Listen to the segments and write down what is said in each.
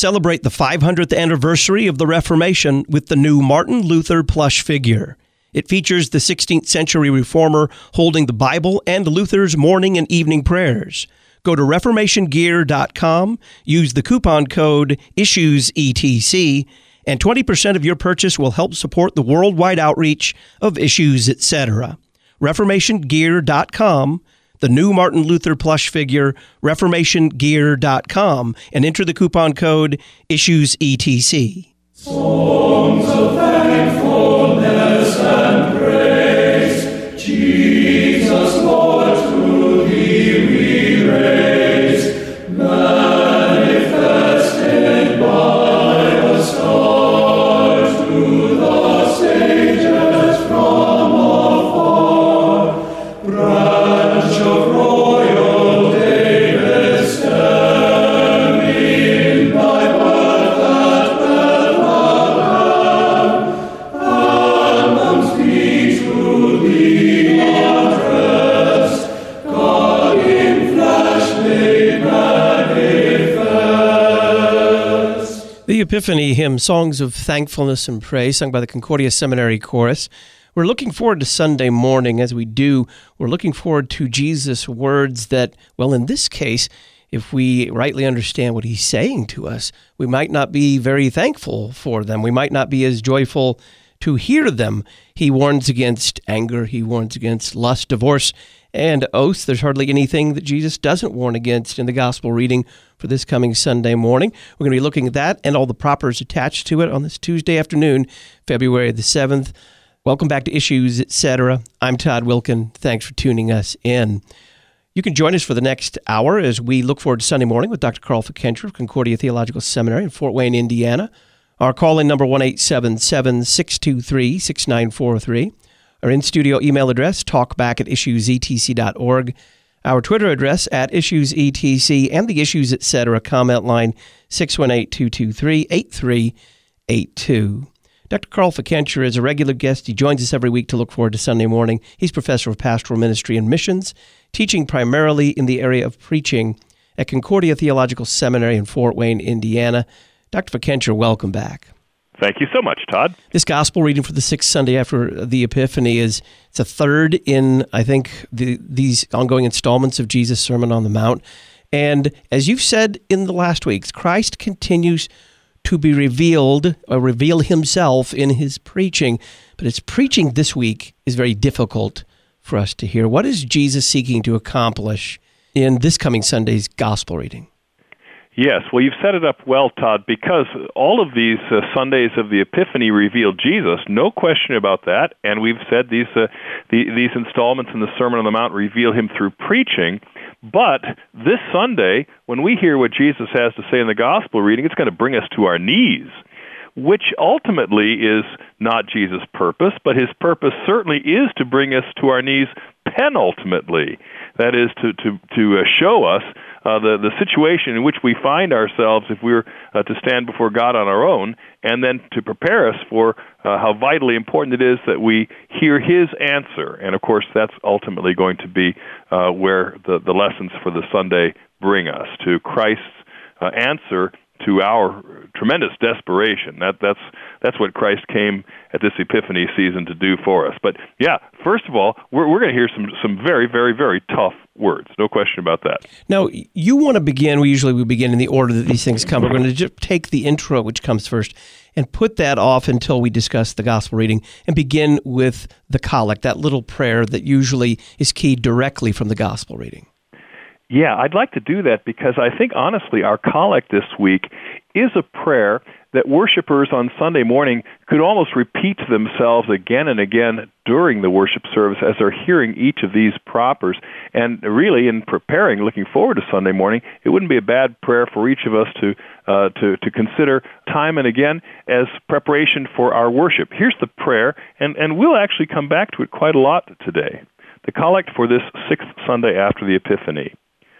Celebrate the 500th anniversary of the Reformation with the new Martin Luther plush figure. It features the 16th century reformer holding the Bible and Luther's morning and evening prayers. Go to reformationgear.com, use the coupon code ISSUESETC, and 20% of your purchase will help support the worldwide outreach of Issues Etc. reformationgear.com, the new Martin Luther plush figure, reformationgear.com, and enter the coupon code ISSUESETC. Songs of thankfulness and praise, Jesus, Lord, to thee we raise, manifested by the star to the sages from afar, branch of royal David stem, in thy birth at Bethlehem, annals be to thee addressed, God in flesh made manifest. The Epiphany hymn, Songs of Thankfulness and Praise, sung by the Concordia Seminary Chorus. We're looking forward to Sunday morning. As we do, we're looking forward to Jesus' words that, well, in this case, if we rightly understand what he's saying to us, we might not be very thankful for them. We might not be as joyful to hear them. He warns against anger. He warns against lust, divorce, and oaths. There's hardly anything that Jesus doesn't warn against in the gospel reading for this coming Sunday morning. We're going to be looking at that and all the propers attached to it on this Tuesday afternoon, February the 7th. Welcome back to Issues Etc. I'm Todd Wilkin. Thanks for tuning us in. You can join us for the next hour as we look forward to Sunday morning with Dr. Carl Fickenstra of Concordia Theological Seminary in Fort Wayne, Indiana. Our call-in number 1-877-623-6943. Our in-studio email address, talkback@issuesetc.org. Our Twitter address, @IssuesETC, and the Issues Etc. comment line, 618-223-8382. Dr. Carl Fickenstra is a regular guest. He joins us every week to look forward to Sunday morning. He's professor of pastoral ministry and missions, teaching primarily in the area of preaching at Concordia Theological Seminary in Fort Wayne, Indiana. Dr. Fickenstra, welcome back. Thank you so much, Todd. This gospel reading for the sixth Sunday after the Epiphany it's a third in, I think, these ongoing installments of Jesus' Sermon on the Mount. And as you've said in the last weeks, Christ continues to be revealed or reveal himself in his preaching. But his preaching this week is very difficult for us to hear. What is Jesus seeking to accomplish in this coming Sunday's gospel reading? Yes, well, you've set it up well, Todd, because all of these Sundays of the Epiphany reveal Jesus, no question about that. And we've said these installments in the Sermon on the Mount reveal him through preaching. But this Sunday, when we hear what Jesus has to say in the gospel reading, it's going to bring us to our knees, which ultimately is not Jesus' purpose, but his purpose certainly is to bring us to our knees penultimately. That is to show us the situation in which we find ourselves if we're to stand before God on our own, and then to prepare us for how vitally important it is that we hear his answer. And of course, that's ultimately going to be where the lessons for the Sunday bring us, to Christ's answer to our tremendous desperation. That's what Christ came at this Epiphany season to do for us. But yeah, first of all, we're going to hear some very, very, very tough words. No question about that. Now, you want to begin, we begin in the order that these things come. We're going to just take the intro, which comes first, and put that off until we discuss the gospel reading, and begin with the collect, that little prayer that usually is keyed directly from the gospel reading. Yeah, I'd like to do that because I think, honestly, our collect this week is a prayer that worshipers on Sunday morning could almost repeat to themselves again and again during the worship service as they're hearing each of these propers. And really, in preparing, looking forward to Sunday morning, it wouldn't be a bad prayer for each of us to consider time and again as preparation for our worship. Here's the prayer, and we'll actually come back to it quite a lot today. The collect for this sixth Sunday after the Epiphany.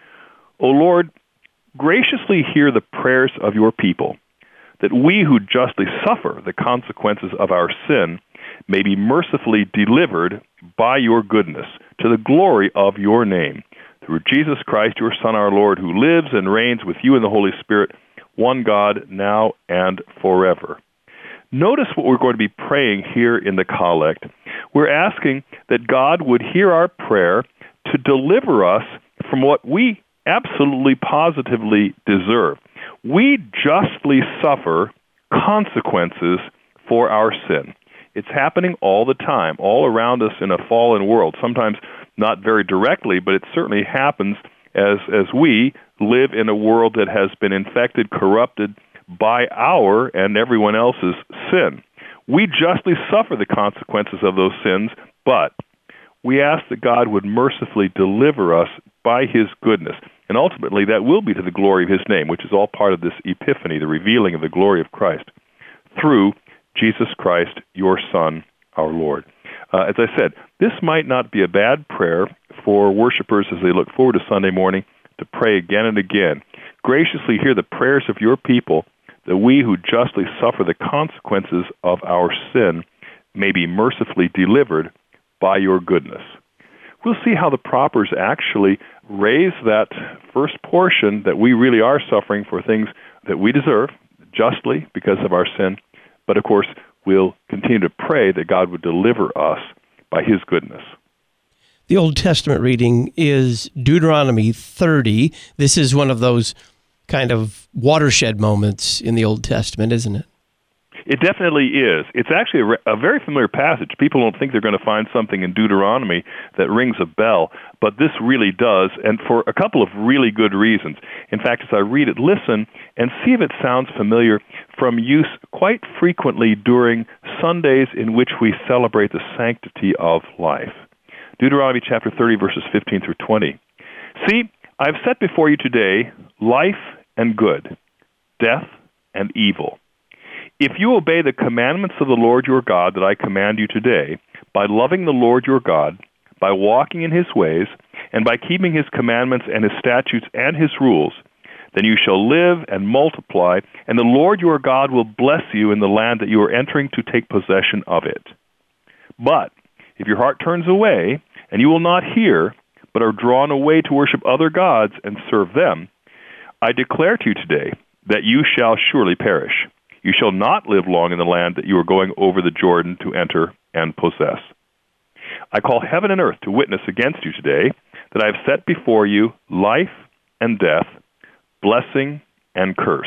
O Lord, graciously hear the prayers of your people, that we who justly suffer the consequences of our sin may be mercifully delivered by your goodness to the glory of your name. Through Jesus Christ, your Son, our Lord, who lives and reigns with you in the Holy Spirit, one God, now and forever. Notice what we're going to be praying here in the collect. We're asking that God would hear our prayer to deliver us from what we absolutely positively deserve. We justly suffer consequences for our sin. It's happening all the time, all around us in a fallen world. Sometimes not very directly, but it certainly happens as we live in a world that has been infected, corrupted by our and everyone else's sin. We justly suffer the consequences of those sins, but we ask that God would mercifully deliver us by His goodness. And ultimately, that will be to the glory of His name, which is all part of this epiphany, the revealing of the glory of Christ, through Jesus Christ, your Son, our Lord. As I said, this might not be a bad prayer for worshipers as they look forward to Sunday morning to pray again and again. Graciously hear the prayers of your people, that we who justly suffer the consequences of our sin may be mercifully delivered by your goodness. We'll see how the propers actually raise that first portion, that we really are suffering for things that we deserve justly because of our sin. But of course, we'll continue to pray that God would deliver us by His goodness. The Old Testament reading is Deuteronomy 30. This is one of those kind of watershed moments in the Old Testament, isn't it? It definitely is. It's actually a very familiar passage. People don't think they're going to find something in Deuteronomy that rings a bell, but this really does, and for a couple of really good reasons. In fact, as I read it, listen and see if it sounds familiar from use quite frequently during Sundays in which we celebrate the sanctity of life. Deuteronomy chapter 30, verses 15 through 20. See, I have set before you today life and good, death and evil. If you obey the commandments of the Lord your God that I command you today, by loving the Lord your God, by walking in His ways, and by keeping His commandments and His statutes and His rules, then you shall live and multiply, and the Lord your God will bless you in the land that you are entering to take possession of it. But if your heart turns away, and you will not hear, but are drawn away to worship other gods and serve them, I declare to you today that you shall surely perish. You shall not live long in the land that you are going over the Jordan to enter and possess. I call heaven and earth to witness against you today that I have set before you life and death, blessing and curse.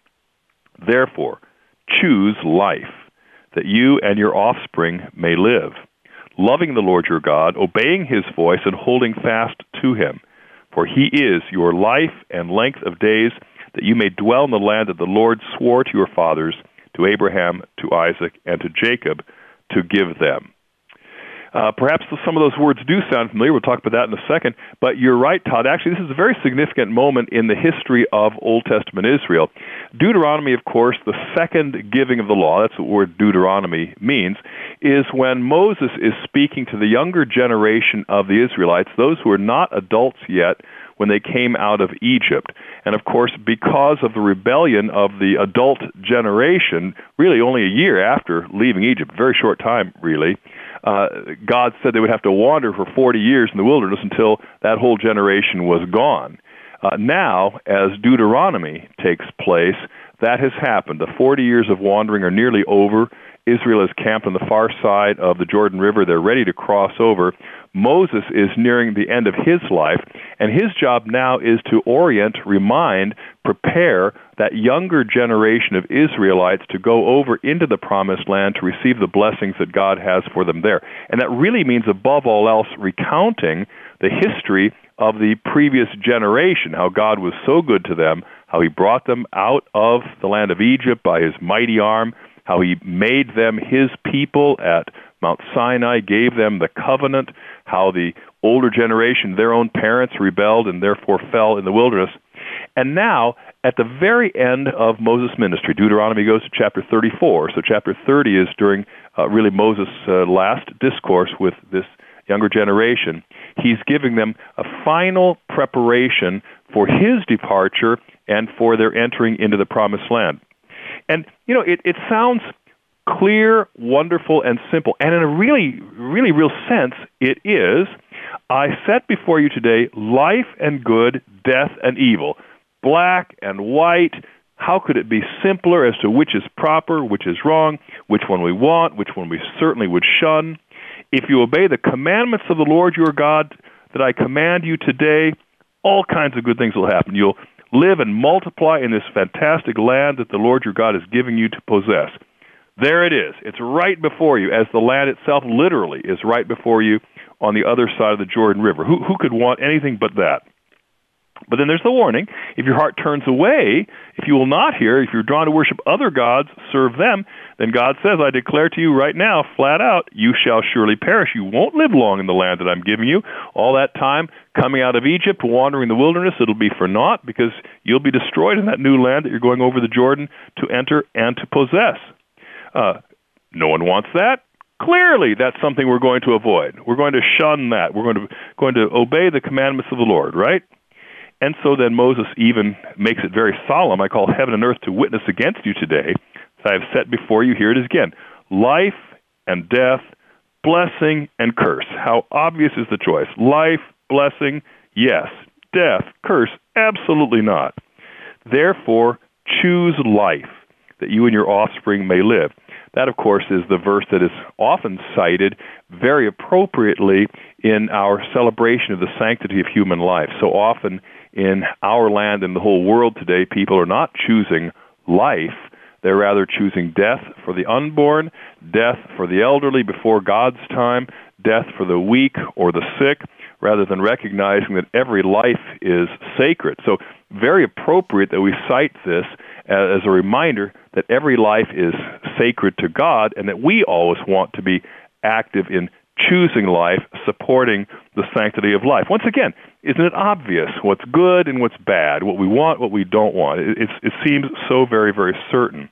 Therefore, choose life, that you and your offspring may live, loving the Lord your God, obeying His voice, and holding fast to Him. For He is your life and length of days, that you may dwell in the land that the Lord swore to your fathers, to Abraham, to Isaac, and to Jacob, to give them. Perhaps some of those words do sound familiar. We'll talk about that in a second. But you're right, Todd. Actually, this is a very significant moment in the history of Old Testament Israel. Deuteronomy, of course, the second giving of the law, that's what the word Deuteronomy means, is when Moses is speaking to the younger generation of the Israelites, those who are not adults yet, when they came out of Egypt. And of course, because of the rebellion of the adult generation, really only a year after leaving Egypt, very short time really, God said they would have to wander for 40 years in the wilderness until that whole generation was gone. Now, as Deuteronomy takes place, that has happened. The 40 years of wandering are nearly over. Israel is camped on the far side of the Jordan River. They're ready to cross over. Moses is nearing the end of his life, and his job now is to orient, remind, prepare that younger generation of Israelites to go over into the Promised Land to receive the blessings that God has for them there. And that really means, above all else, recounting the history of the previous generation, how God was so good to them, how He brought them out of the land of Egypt by His mighty arm, how He made them His people at Mount Sinai, gave them the covenant, how the older generation, their own parents, rebelled and therefore fell in the wilderness. And now, at the very end of Moses' ministry, Deuteronomy goes to chapter 34. So chapter 30 is during really Moses' last discourse with this younger generation. He's giving them a final preparation for his departure and for their entering into the Promised Land. And, you know, it sounds clear, wonderful, and simple. And in a really, really real sense, it is, I set before you today life and good, death and evil, black and white, How could it be simpler as to which is proper, which is wrong, which one we want, which one we certainly would shun? If you obey the commandments of the Lord your God that I command you today, all kinds of good things will happen. You'll live and multiply in this fantastic land that the Lord your God is giving you to possess. There it is. It's right before you, as the land itself literally is right before you on the other side of the Jordan River. Who could want anything but that? But then there's the warning. If your heart turns away, if you will not hear, if you're drawn to worship other gods, serve them, then God says, I declare to you right now, flat out, you shall surely perish. You won't live long in the land that I'm giving you. All that time coming out of Egypt, wandering the wilderness, it'll be for naught, because you'll be destroyed in that new land that you're going over the Jordan to enter and to possess. No one wants that. Clearly, that's something we're going to avoid. We're going to shun that. We're going to obey the commandments of the Lord, right? And so then Moses even makes it very solemn. I call heaven and earth to witness against you today. So I have set before you, here it is again, life and death, blessing and curse. How obvious is the choice? Life, blessing, yes. Death, curse, absolutely not. Therefore, choose life, that you and your offspring may live. That, of course, is the verse that is often cited very appropriately in our celebration of the sanctity of human life. So often in our land and the whole world today, people are not choosing life. They're rather choosing death for the unborn, death for the elderly before God's time, death for the weak or the sick, rather than recognizing that every life is sacred. So very appropriate that we cite this as a reminder that every life is sacred to God, and that we always want to be active in choosing life, supporting the sanctity of life. Once again, isn't it obvious what's good and what's bad, what we want, what we don't want? It seems so very, very certain.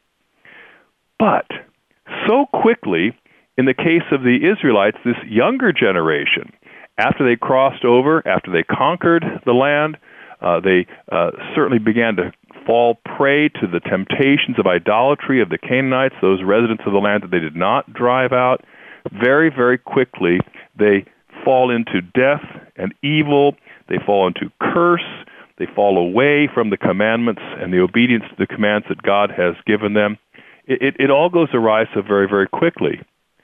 But so quickly, in the case of the Israelites, this younger generation, after they crossed over, after they conquered the land, they certainly began to fall prey to the temptations of idolatry of the Canaanites, those residents of the land that they did not drive out. Very, very quickly, they fall into death and evil. They fall into curse. They fall away from the commandments and the obedience to the commands that God has given them. It all goes awry so very, very quickly.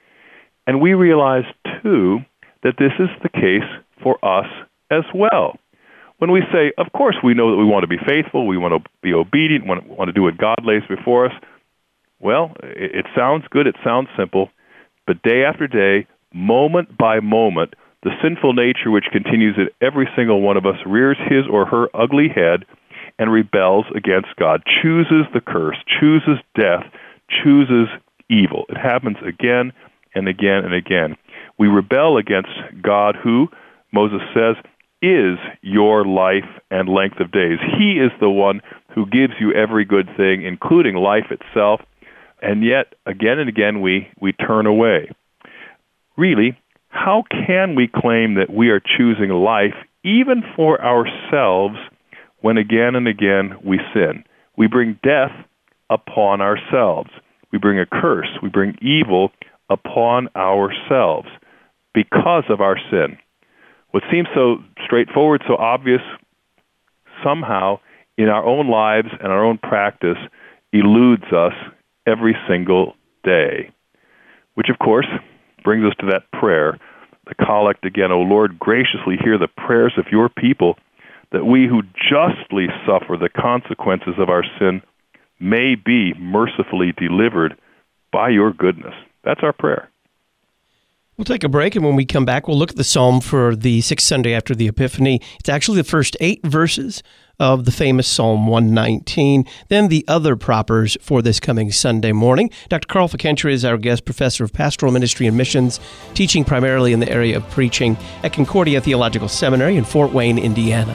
And we realize, too, that this is the case for us as well. When we say, of course, we know that we want to be faithful, we want to be obedient, we want to do what God lays before us, well, it sounds good, it sounds simple, but day after day, moment by moment, the sinful nature which continues in every single one of us rears his or her ugly head and rebels against God, chooses the curse, chooses death, chooses evil. It happens again and again and again. We rebel against God who, Moses says, is your life and length of days. He is the one who gives you every good thing, including life itself, and yet, again and again, we turn away. Really, how can we claim that we are choosing life even for ourselves when again and again we sin? We bring death upon ourselves. We bring a curse. We bring evil upon ourselves because of our sin. What seems so straightforward, so obvious, somehow in our own lives and our own practice eludes us every single day. Which, of course, brings us to that prayer, the collect again, O Lord, graciously hear the prayers of your people, that we who justly suffer the consequences of our sin may be mercifully delivered by your goodness. That's our prayer. We'll take a break, and when we come back, we'll look at the psalm for the sixth Sunday after the Epiphany. It's actually the first 8 verses of the famous Psalm 119, then the other propers for this coming Sunday morning. Dr. Carl Fikentra is our guest, professor of pastoral ministry and missions, teaching primarily in the area of preaching at Concordia Theological Seminary in Fort Wayne, Indiana.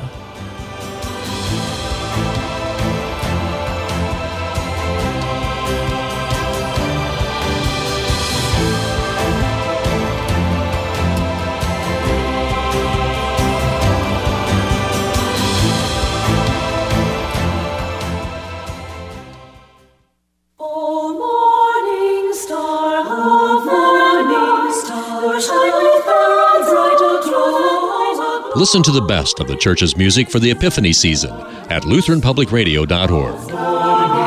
Listen to the best of the church's music for the Epiphany season at LutheranPublicRadio.org.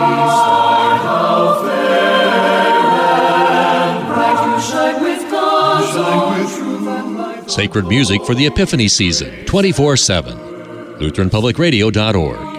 sacred music for the Epiphany season, 24/7. LutheranPublicRadio.org.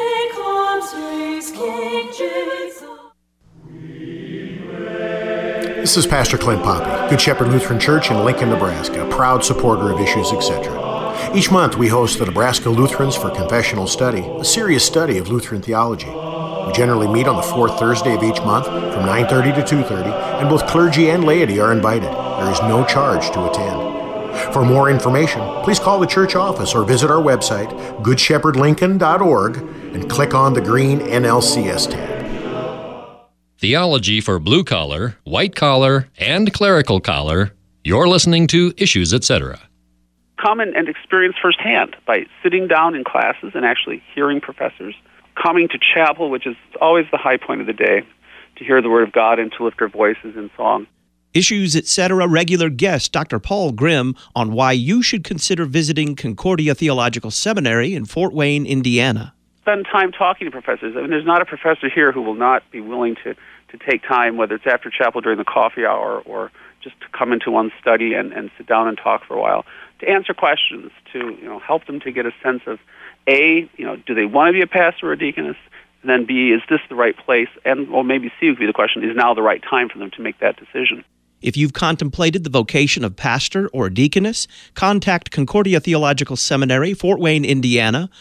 This is Pastor Clint Poppy, Good Shepherd Lutheran Church in Lincoln, Nebraska, a proud supporter of Issues, etc. Each month we host the Nebraska Lutherans for Confessional Study, a serious study of Lutheran theology. We generally meet on the fourth Thursday of each month from 9:30 to 2:30, and both clergy and laity are invited. There is no charge to attend. For more information, please call the church office or visit our website, goodshepherdlincoln.org, and click on the green NLCS tab. Theology for blue collar, white collar, and clerical collar. You're listening to Issues, etc. Come and experience firsthand by sitting down in classes and actually hearing professors, coming to chapel, which is always the high point of the day, to hear the Word of God and to lift our voices in song. Issues, etc. regular guest Dr. Paul Grimm on why you should consider visiting Concordia Theological Seminary in Fort Wayne, Indiana. Spend time talking to professors. I mean, there's not a professor here who will not be willing to take time, whether it's after chapel during the coffee hour or just to come into one's study and sit down and talk for a while, to answer questions, to help them to get a sense of, A, do they want to be a pastor or a deaconess? And then B, is this the right place? And or maybe C would be the question, is now the right time for them to make that decision? If you've contemplated the vocation of pastor or deaconess, contact Concordia Theological Seminary, Fort Wayne, Indiana,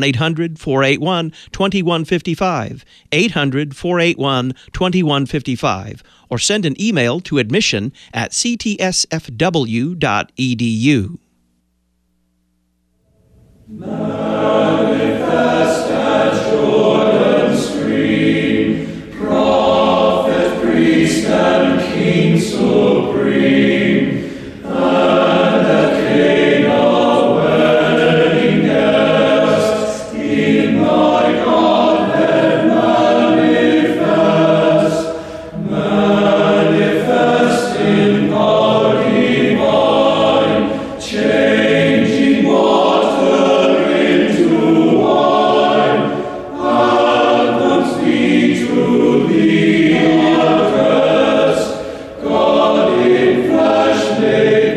1-800-481-2155, 800-481-2155, or send an email to admission@ctsfw.edu. Manifest at Jordan's stream, prophet, priest, and king supreme, and at Cana wedding guest, in thy Godhead manifest in power divine, changing water into wine, and once thee to thee address, God in flesh made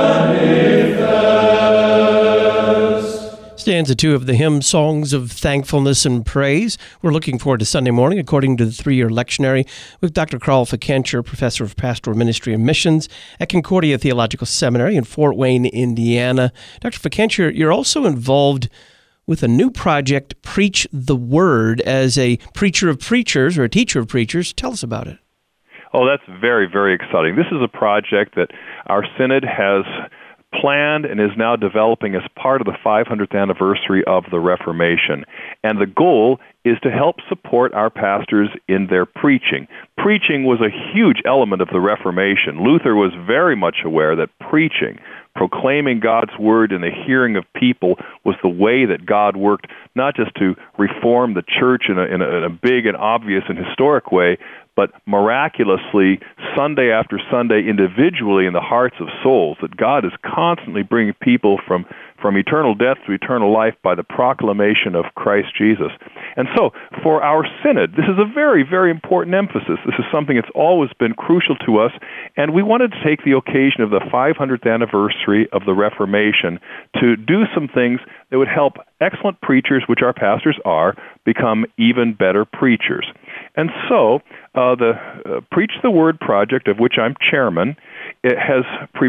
manifest. Stanza 2 of the hymn Songs of Thankfulness and Praise. We're looking forward to Sunday morning, according to the 3-year lectionary, with Dr. Carl Fikencher, Professor of Pastoral Ministry and Missions at Concordia Theological Seminary in Fort Wayne, Indiana. Dr. Fikencher, you're also involved with a new project, Preach the Word, as a preacher of preachers or a teacher of preachers. Tell us about it. Oh, that's very, very exciting. This is a project that our synod has planned and is now developing as part of the 500th anniversary of the Reformation. And the goal is to help support our pastors in their preaching. Preaching was a huge element of the Reformation. Luther was very much aware that preaching, proclaiming God's word in the hearing of people, was the way that God worked, not just to reform the church in a big and obvious and historic way, but miraculously, Sunday after Sunday, individually in the hearts of souls, that God is constantly bringing people from eternal death to eternal life by the proclamation of Christ Jesus. And so, for our synod, this is a very, very important emphasis. This is something that's always been crucial to us, and we wanted to take the occasion of the 500th anniversary of the Reformation to do some things that would help excellent preachers, which our pastors are, become even better preachers. And so, the Preach the Word project, of which I'm chairman, it has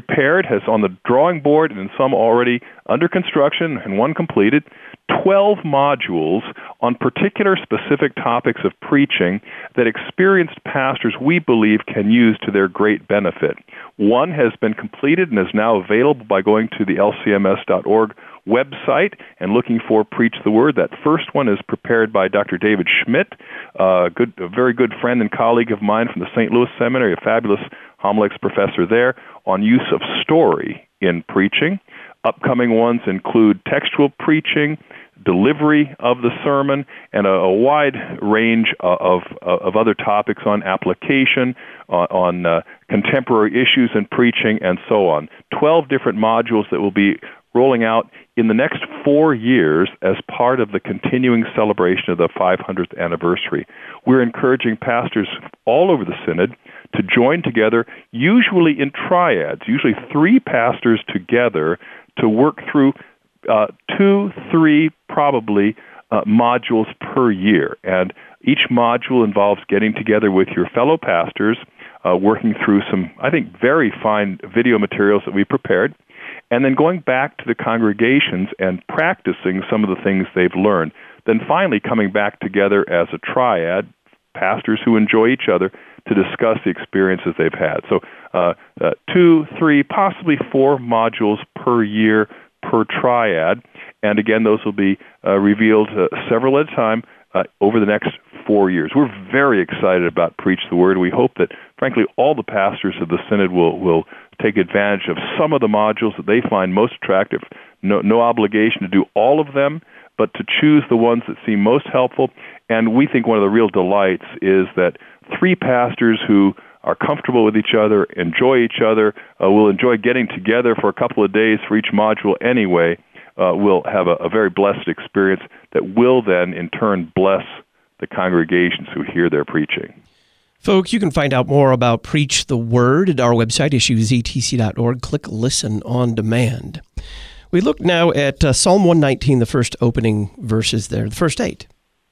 on the drawing board, and in some already under construction and one completed, 12 modules on particular specific topics of preaching that experienced pastors, we believe, can use to their great benefit. One has been completed and is now available by going to the lcms.org website and looking for Preach the Word. That first one is prepared by Dr. David Schmidt, a very good friend and colleague of mine from the St. Louis Seminary, a fabulous homiletics professor there, on use of story in preaching. Upcoming ones include textual preaching, delivery of the sermon, and a wide range of other topics on application, on contemporary issues in preaching, and so on. 12 different modules that will be rolling out in the next 4 years as part of the continuing celebration of the 500th anniversary. We're encouraging pastors all over the Synod to join together, usually in triads, usually 3 pastors together, to work through 2, 3, probably modules per year. And each module involves getting together with your fellow pastors, working through some, I think, very fine video materials that we prepared, and then going back to the congregations and practicing some of the things they've learned. Then finally coming back together as a triad, pastors who enjoy each other, to discuss the experiences they've had. So 2, 3, possibly 4 modules per year per triad. And again, those will be revealed several at a time over the next 4 years. We're very excited about Preach the Word. We hope that, frankly, all the pastors of the Synod will take advantage of some of the modules that they find most attractive. No obligation to do all of them, but to choose the ones that seem most helpful. And we think one of the real delights is that 3 pastors who are comfortable with each other, enjoy each other, will enjoy getting together for a couple of days for each module anyway, will have a very blessed experience that will then, in turn, bless the congregations who hear their preaching. Folks, you can find out more about Preach the Word at our website, issuesetc.org. Click Listen on Demand. We look now at Psalm 119, the first opening verses there, the first 8.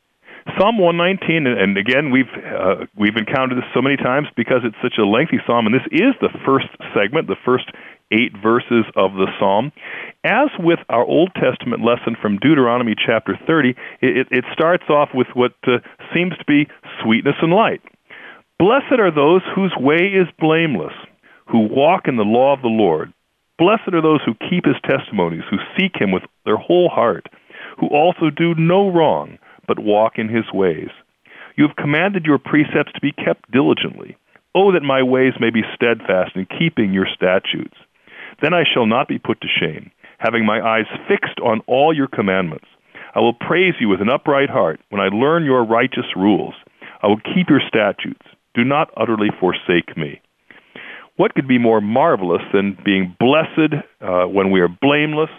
Psalm 119, and again, we've encountered this so many times because it's such a lengthy psalm, and this is the first segment, the first 8 verses of the psalm. As with our Old Testament lesson from Deuteronomy chapter 30, it starts off with what seems to be sweetness and light. Blessed are those whose way is blameless, who walk in the law of the Lord. Blessed are those who keep his testimonies, who seek him with their whole heart, who also do no wrong, but walk in his ways. You have commanded your precepts to be kept diligently. Oh, that my ways may be steadfast in keeping your statutes. Then I shall not be put to shame, having my eyes fixed on all your commandments. I will praise you with an upright heart when I learn your righteous rules. I will keep your statutes. Do not utterly forsake me. What could be more marvelous than being blessed when we are blameless,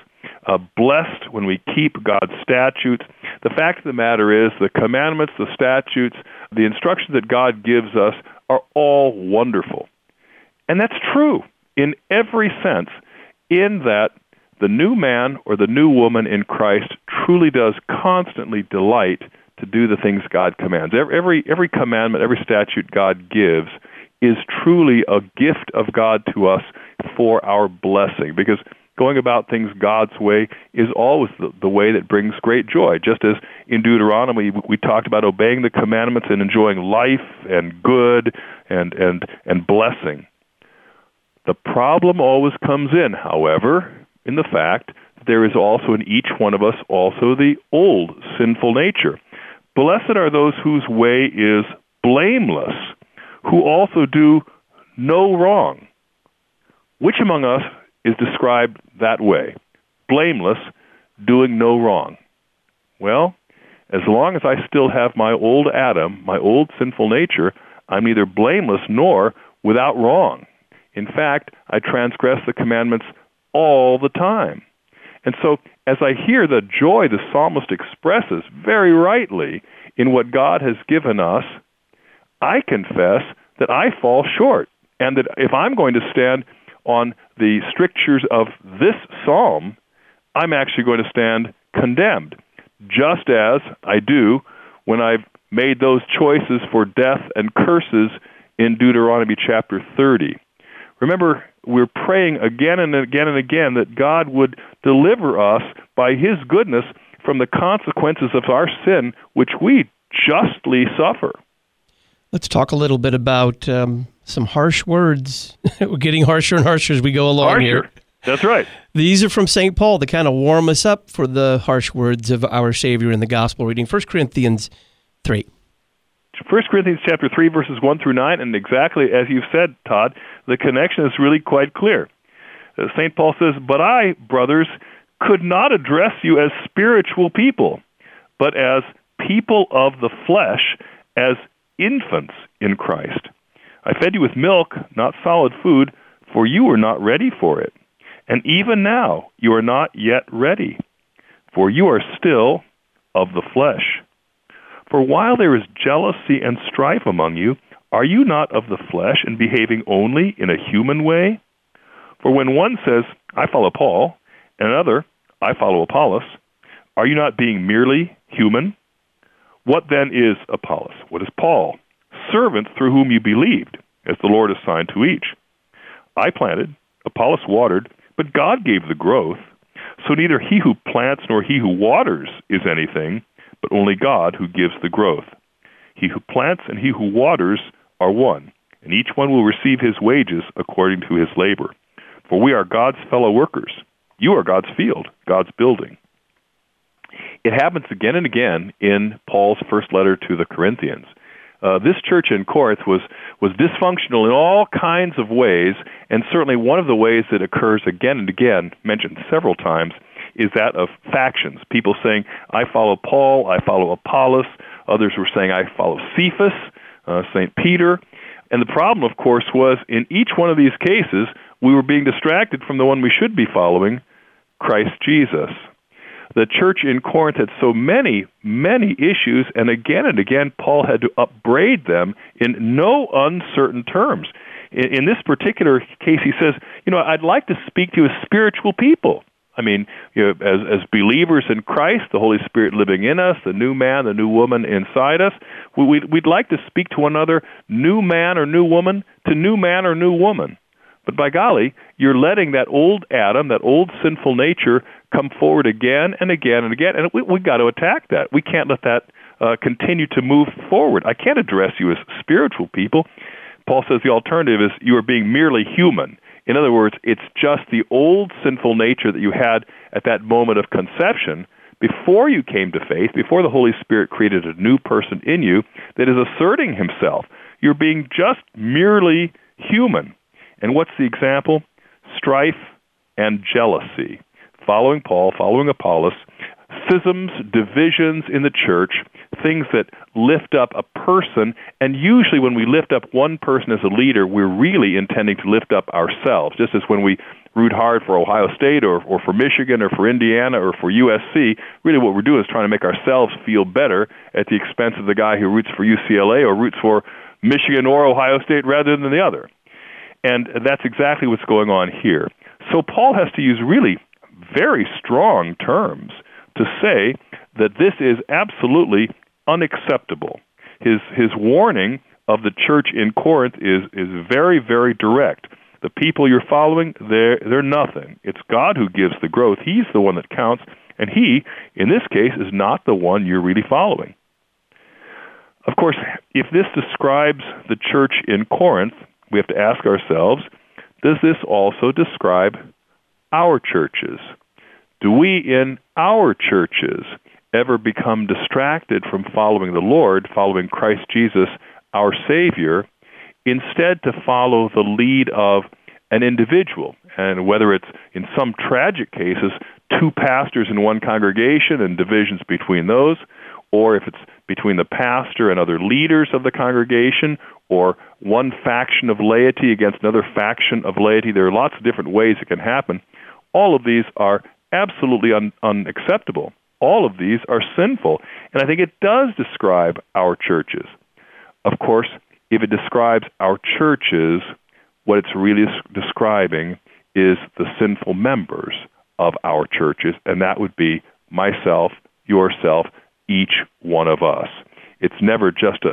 blessed when we keep God's statutes? The fact of the matter is the commandments, the statutes, the instructions that God gives us are all wonderful. And that's true in every sense, in that the new man or the new woman in Christ truly does constantly delight to do the things God commands. Every commandment, every statute God gives is truly a gift of God to us for our blessing, because going about things God's way is always the way that brings great joy. Just as in Deuteronomy we talked about obeying the commandments and enjoying life and good and blessing. The problem always comes in, however, in the fact that there is also in each one of us also the old sinful nature. Blessed are those whose way is blameless, who also do no wrong. Which among us is described that way? Blameless, doing no wrong. Well, as long as I still have my old Adam, my old sinful nature, I'm neither blameless nor without wrong. In fact, I transgress the commandments all the time. And so, as I hear the joy the psalmist expresses very rightly in what God has given us, I confess that I fall short, and that if I'm going to stand on the strictures of this psalm, I'm actually going to stand condemned, just as I do when I've made those choices for death and curses in Deuteronomy chapter 30. Remember, we're praying again and again and again that God would deliver us by his goodness from the consequences of our sin, which we justly suffer. Let's talk a little bit about some harsh words. We're getting harsher and harsher as we go along here. That's right. These are from St. Paul to kind of warm us up for the harsh words of our Savior in the Gospel reading. 1 Corinthians 3. 1 Corinthians chapter 3, verses 1 through 9, and exactly as you've said, Todd, the connection is really quite clear. St. Paul says, "But I, brothers, could not address you as spiritual people, but as people of the flesh, as infants in Christ. I fed you with milk, not solid food, for you were not ready for it. And even now you are not yet ready, for you are still of the flesh. For while there is jealousy and strife among you, Are you not of the flesh and behaving only in a human way? For when one says, I follow Paul, and another, I follow Apollos, are you not being merely human? What then is Apollos? What is Paul? Servants through whom you believed, as the Lord assigned to each. I planted, Apollos watered, but God gave the growth. So neither he who plants nor he who waters is anything, but only God who gives the growth. He who plants and he who waters are one, and each one will receive his wages according to his labor. For we are God's fellow workers. You are God's field, God's building. It happens again and again in Paul's first letter to the Corinthians. This church in Corinth was dysfunctional in all kinds of ways, and certainly one of the ways that occurs again and again, mentioned several times, is that of factions. People saying, I follow Paul, I follow Apollos. Others were saying, I follow Cephas, St. Peter. And the problem, of course, was in each one of these cases, we were being distracted from the one we should be following, Christ Jesus. The church in Corinth had so many, many issues, and again, Paul had to upbraid them in no uncertain terms. In this particular case, he says, I'd like to speak to you as spiritual people. I mean, as believers in Christ, the Holy Spirit living in us, the new man, the new woman inside us, we'd like to speak to one another, new man or new woman, to new man or new woman. But by golly, you're letting that old Adam, that old sinful nature, come forward again and again and again, and we've got to attack that. We can't let that continue to move forward. I can't address you as spiritual people. Paul says the alternative is you are being merely human. In other words, it's just the old sinful nature that you had at that moment of conception before you came to faith, before the Holy Spirit created a new person in you that is asserting himself. You're being just merely human. And what's the example? Strife and jealousy. Following Paul, following Apollos, schisms, divisions in the church, things that lift up a person, and usually when we lift up one person as a leader, we're really intending to lift up ourselves, just as when we root hard for Ohio State or for Michigan or for Indiana or for USC, really what we're doing is trying to make ourselves feel better at the expense of the guy who roots for UCLA or roots for Michigan or Ohio State rather than the other. And that's exactly what's going on here. So Paul has to use really very strong terms to say that this is absolutely unacceptable. His warning of the church in Corinth is very, very direct. The people you're following, they're nothing. It's God who gives the growth. He's the one that counts, and he, in this case, is not the one you're really following. Of course, if this describes the church in Corinth, we have to ask ourselves, does this also describe our churches? Do we in our churches ever become distracted from following the Lord, following Christ Jesus, our Savior, instead to follow the lead of an individual? And whether it's, in some tragic cases, two pastors in one congregation and divisions between those, or if it's between the pastor and other leaders of the congregation, or one faction of laity against another faction of laity. There are lots of different ways it can happen. All of these are absolutely unacceptable. All of these are sinful. And I think it does describe our churches. Of course, if it describes our churches, what it's really describing is the sinful members of our churches, and that would be myself, yourself, each one of us. It's never just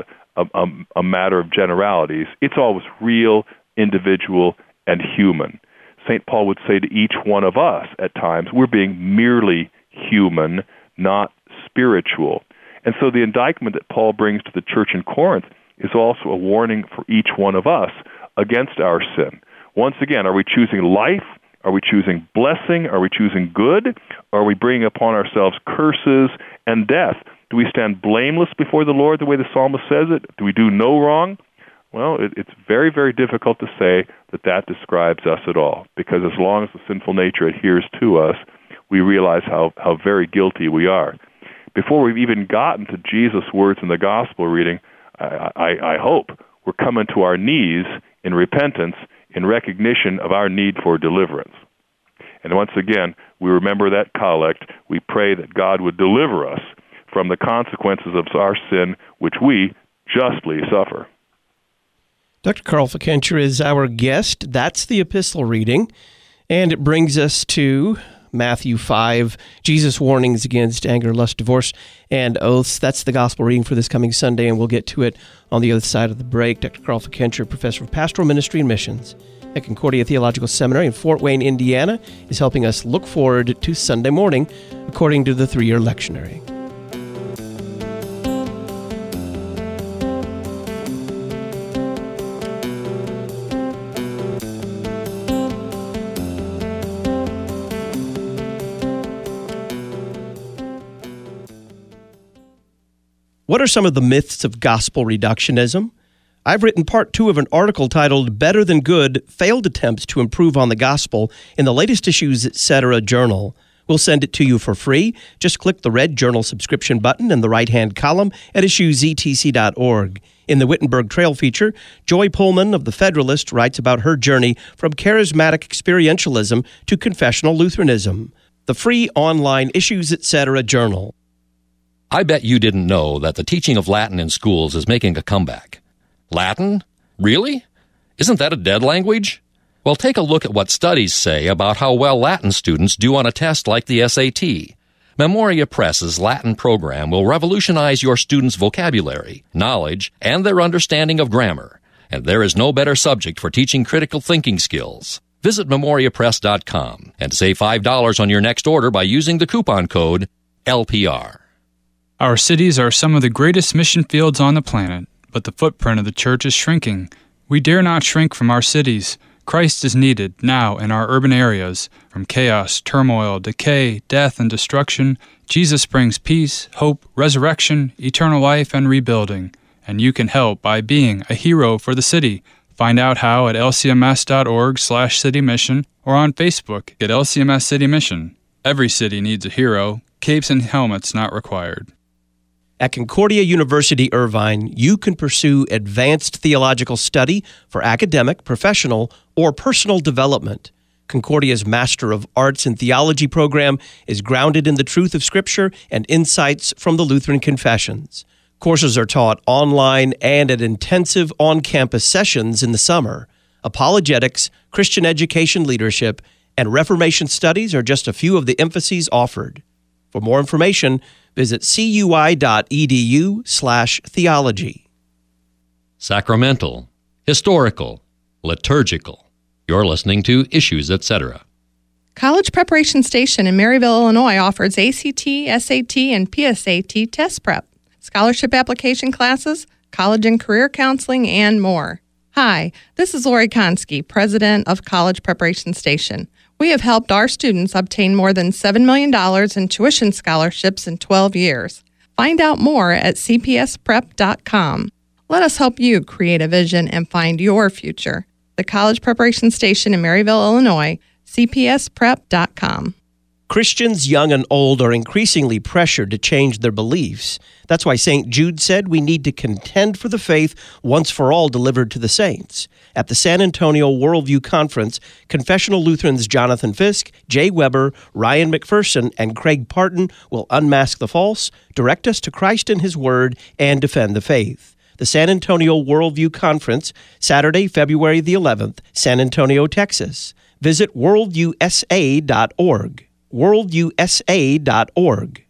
a matter of generalities. It's always real, individual, and human. St. Paul would say to each one of us at times, we're being merely human, not spiritual. And so the indictment that Paul brings to the church in Corinth is also a warning for each one of us against our sin. Once again, are we choosing life? Are we choosing blessing? Are we choosing good? Or are we bringing upon ourselves curses and death? Do we stand blameless before the Lord the way the psalmist says it? Do we do no wrong? Well, it's very, very difficult to say that describes us at all, because as long as the sinful nature adheres to us, we realize how very guilty we are. Before we've even gotten to Jesus' words in the gospel reading, I hope we're coming to our knees in repentance, in recognition of our need for deliverance. And once again, we remember that collect. We pray that God would deliver us from the consequences of our sin, which we justly suffer. Dr. Carl Fickenscher is our guest. That's the epistle reading. And it brings us to Matthew 5, Jesus' warnings against anger, lust, divorce, and oaths. That's the gospel reading for this coming Sunday, and we'll get to it on the other side of the break. Dr. Carl Fickenscher, professor of pastoral ministry and missions at Concordia Theological Seminary in Fort Wayne, Indiana, is helping us look forward to Sunday morning according to the 3-year lectionary. What are some of the myths of gospel reductionism? I've written part 2 of an article titled Better Than Good, Failed Attempts to Improve on the Gospel in the latest Issues, Etc. journal. We'll send it to you for free. Just click the red journal subscription button in the right-hand column at issuesetc.org. In the Wittenberg Trail feature, Joy Pullman of The Federalist writes about her journey from charismatic experientialism to confessional Lutheranism. The free online Issues, Etc. journal. I bet you didn't know that the teaching of Latin in schools is making a comeback. Latin? Really? Isn't that a dead language? Well, take a look at what studies say about how well Latin students do on a test like the SAT. Memoria Press's Latin program will revolutionize your students' vocabulary, knowledge, and their understanding of grammar. And there is no better subject for teaching critical thinking skills. Visit memoriapress.com and save $5 on your next order by using the coupon code LPR. Our cities are some of the greatest mission fields on the planet, but the footprint of the church is shrinking. We dare not shrink from our cities. Christ is needed now in our urban areas. From chaos, turmoil, decay, death, and destruction, Jesus brings peace, hope, resurrection, eternal life, and rebuilding. And you can help by being a hero for the city. Find out how at lcms.org/citymission or on Facebook at LCMS City Mission. Every city needs a hero. Capes and helmets not required. At Concordia University Irvine, you can pursue advanced theological study for academic, professional, or personal development. Concordia's Master of Arts in Theology program is grounded in the truth of Scripture and insights from the Lutheran Confessions. Courses are taught online and at intensive on-campus sessions in the summer. Apologetics, Christian education leadership, and Reformation studies are just a few of the emphases offered. For more information, visit cui.edu/theology. Sacramental, historical, liturgical. You're listening to Issues, Etc. College Preparation Station in Maryville, Illinois offers ACT, SAT, and PSAT test prep, scholarship application classes, college and career counseling, and more. Hi, this is Lori Konski, president of College Preparation Station. We have helped our students obtain more than $7 million in tuition scholarships in 12 years. Find out more at cpsprep.com. Let us help you create a vision and find your future. The College Preparation Station in Maryville, Illinois, cpsprep.com. Christians, young and old, are increasingly pressured to change their beliefs. That's why St. Jude said we need to contend for the faith once for all delivered to the saints. At the San Antonio Worldview Conference, confessional Lutherans Jonathan Fisk, Jay Weber, Ryan McPherson, and Craig Parton will unmask the false, direct us to Christ and His Word, and defend the faith. The San Antonio Worldview Conference, Saturday, February the 11th, San Antonio, Texas. Visit worldusa.org. worldusa.org.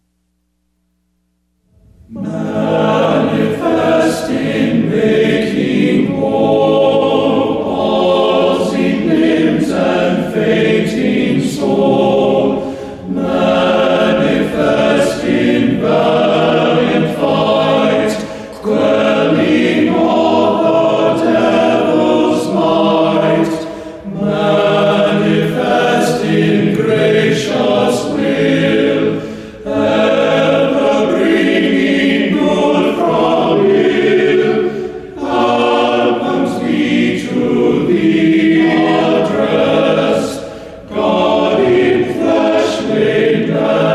Manifesting, making whole, palsied limbs and fainting soul, manifesting valiant fight, quelling all the devil's might, manifesting gracious will, ever bringing good from ill. Albums we to thee address, God in flesh made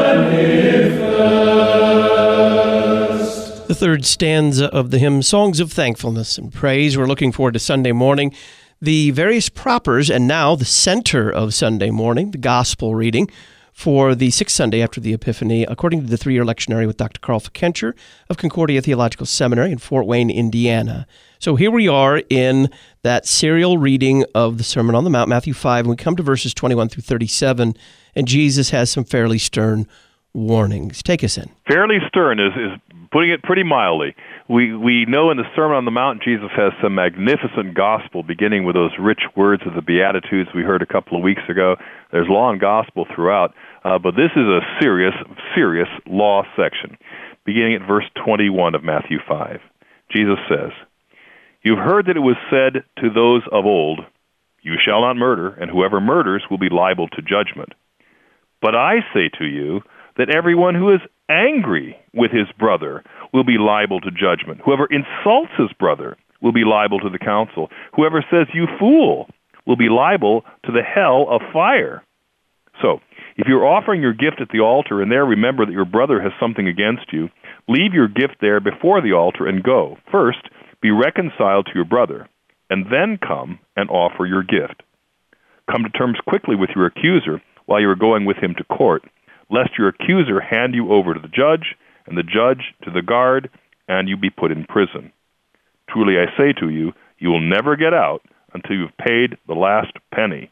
manifest. The third stanza of the hymn, Songs of Thankfulness and Praise. We're looking forward to Sunday morning. The various propers, and now the center of Sunday morning, the gospel reading. for the sixth Sunday after the Epiphany, according to the 3-year lectionary with Dr. Carl Fikencher of Concordia Theological Seminary in Fort Wayne, Indiana. So here we are in that serial reading of the Sermon on the Mount, Matthew 5, and we come to verses 21 through 37, and Jesus has some fairly stern warnings. Take us in. Fairly stern is putting it pretty mildly. We know in the Sermon on the Mount, Jesus has some magnificent gospel, beginning with those rich words of the Beatitudes we heard a couple of weeks ago. There's law and gospel throughout, but this is a serious law section, beginning at verse 21 of Matthew 5. Jesus says, "You've heard that it was said to those of old, 'You shall not murder, and whoever murders will be liable to judgment.' But I say to you that everyone who is angry with his brother will be liable to judgment. Whoever insults his brother will be liable to the council. Whoever says, 'You fool,' will be liable to the hell of fire. So, if you're offering your gift at the altar and there remember that your brother has something against you, leave your gift there before the altar and go. First, be reconciled to your brother, and then come and offer your gift. Come to terms quickly with your accuser while you are going with him to court, lest your accuser hand you over to the judge, and the judge to the guard, and you be put in prison. Truly I say to you, you will never get out until you have paid the last penny.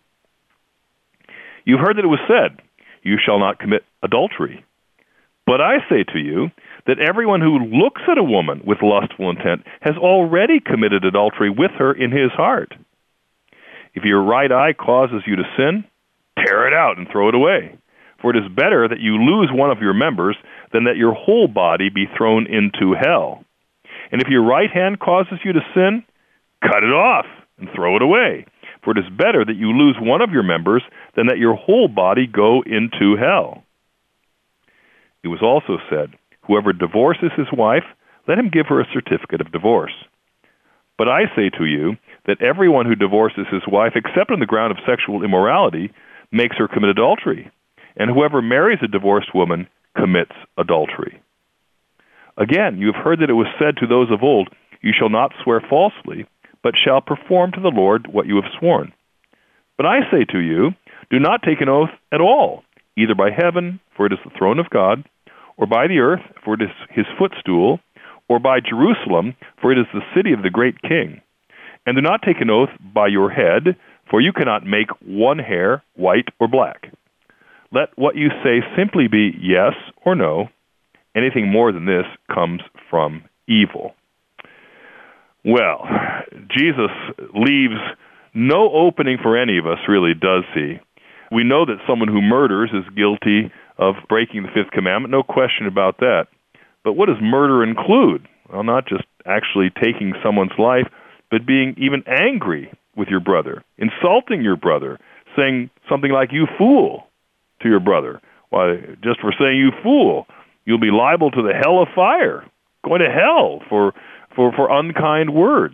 You've heard that it was said, 'You shall not commit adultery.' But I say to you that everyone who looks at a woman with lustful intent has already committed adultery with her in his heart. If your right eye causes you to sin, tear it out and throw it away. For it is better that you lose one of your members than that your whole body be thrown into hell. And if your right hand causes you to sin, cut it off and throw it away. For it is better that you lose one of your members than that your whole body go into hell. It was also said, 'Whoever divorces his wife, let him give her a certificate of divorce.' But I say to you that everyone who divorces his wife, except on the ground of sexual immorality, makes her commit adultery. And whoever marries a divorced woman commits adultery. Again, you have heard that it was said to those of old, 'You shall not swear falsely, but shall perform to the Lord what you have sworn.' But I say to you, do not take an oath at all, either by heaven, for it is the throne of God, or by the earth, for it is his footstool, or by Jerusalem, for it is the city of the great king. And do not take an oath by your head, for you cannot make one hair white or black. Let what you say simply be yes or no. Anything more than this comes from evil." Well, Jesus leaves no opening for any of us, really, does he? We know that someone who murders is guilty of breaking the fifth commandment, no question about that. But what does murder include? Well, not just actually taking someone's life, but being even angry with your brother, insulting your brother, saying something like, "You fool," to your brother. Why, just for saying "you fool," you'll be liable to the hell of fire, going to hell for unkind words.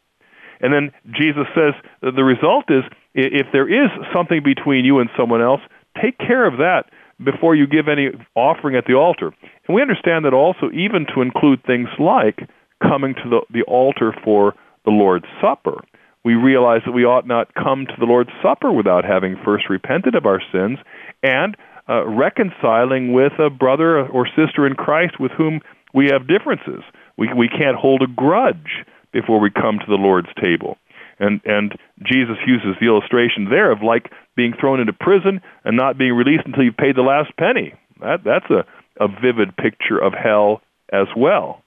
And then Jesus says the result is, if there is something between you and someone else, take care of that before you give any offering at the altar. And we understand that also even to include things like coming to the altar for the Lord's Supper. We realize that we ought not come to the Lord's Supper without having first repented of our sins and reconciling with a brother or sister in Christ with whom we have differences. We can't hold a grudge before we come to the Lord's table. And Jesus uses the illustration there of like being thrown into prison and not being released until you've paid the last penny. That's a vivid picture of hell as well.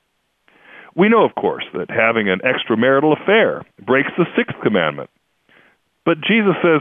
We know, of course, that having an extramarital affair breaks the sixth commandment. But Jesus says,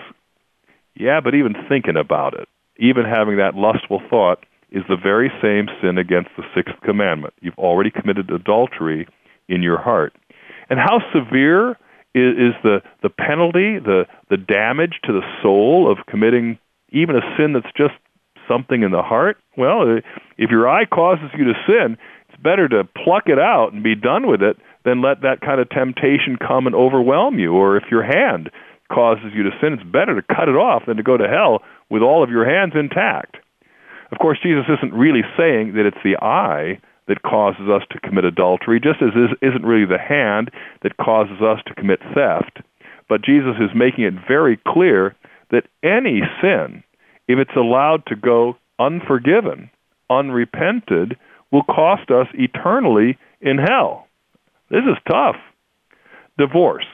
yeah, but even thinking about it, even having that lustful thought, is the very same sin against the sixth commandment. You've already committed adultery in your heart. And how severe is the penalty, the damage to the soul of committing even a sin that's just something in the heart? Well, if your eye causes you to sin, it's better to pluck it out and be done with it than let that kind of temptation come and overwhelm you. Or if your hand causes you to sin, it's better to cut it off than to go to hell with all of your hands intact. Of course, Jesus isn't really saying that it's the eye that causes us to commit adultery, just as it isn't really the hand that causes us to commit theft. But Jesus is making it very clear that any sin if it's allowed to go unforgiven, unrepented, will cost us eternally in hell. This is tough. Divorce.